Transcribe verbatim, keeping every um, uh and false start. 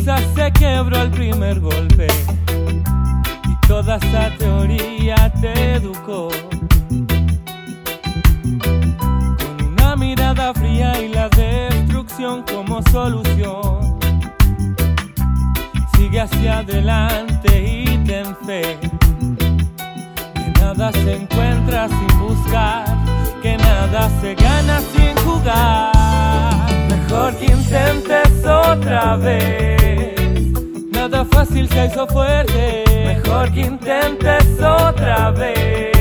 quizás se quebró el primer golpe y toda esa teoría te educó. Con una mirada fría y la destrucción como solución, sigue hacia adelante y ten fe, que nada se encuentra sin buscar, que nada se gana sin jugar. Mejor que intentes otra vez, nada fácil se hizo fuerte. Mejor que intentes otra vez,